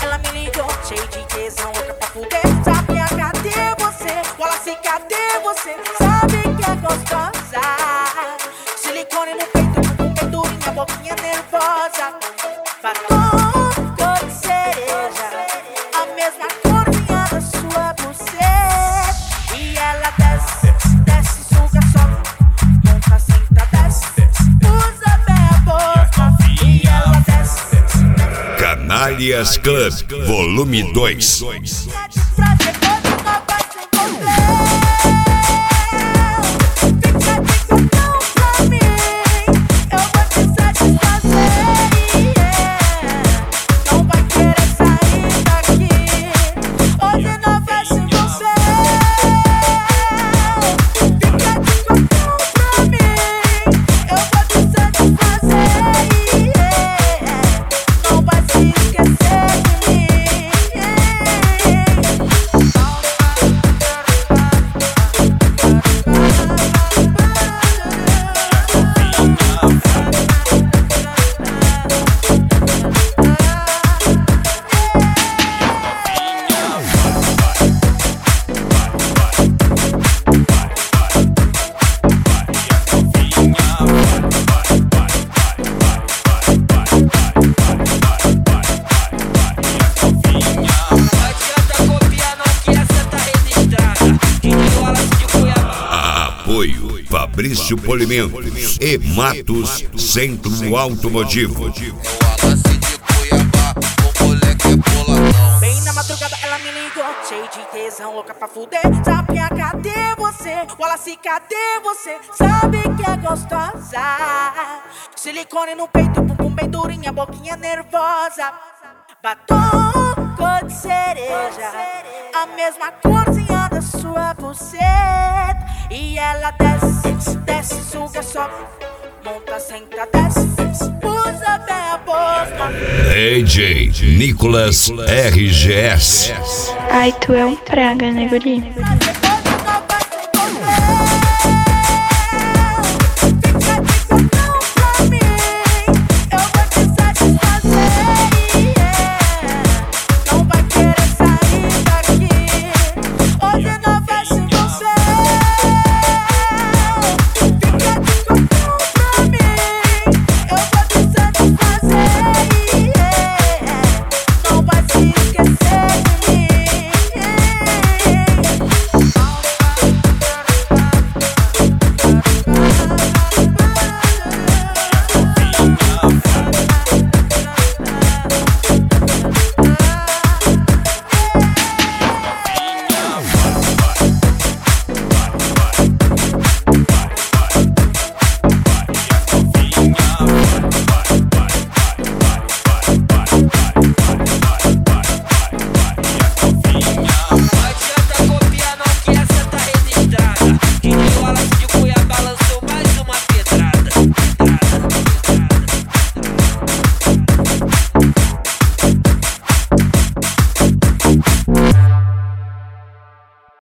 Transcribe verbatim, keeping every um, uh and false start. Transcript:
ela me ligou, cheio de tesão, louca pra fuder. Sabe a cadê você? Fala assim, cadê você? Sabe que é gostosa. Silicone no peito, com peiturinha, boquinha nervosa. Batom, cor de cereja, a mesma corzinha da sua buceta. E ela desce, desce, suga, sobe, monta, senta, desce, usa bem a boca. E ela desce. Canalhas Club, volume dois. Fabrício Polimentos e Matos Centro Automotivo. Bem na madrugada ela me ligou, cheio de tesão, louca pra fuder. Sabe a cadê você? Wallace, cadê você? Sabe que é gostosa. Silicone no peito, bumbum bem durinha, boquinha nervosa. Batom, cor de cereja, a mesma corzinha da sua buceta. E ela desce, desce, suga, sobe, monta, senta, desce, usa bem a boca. D J Nicolas R G S. Ai, tu é um praga, né, guri?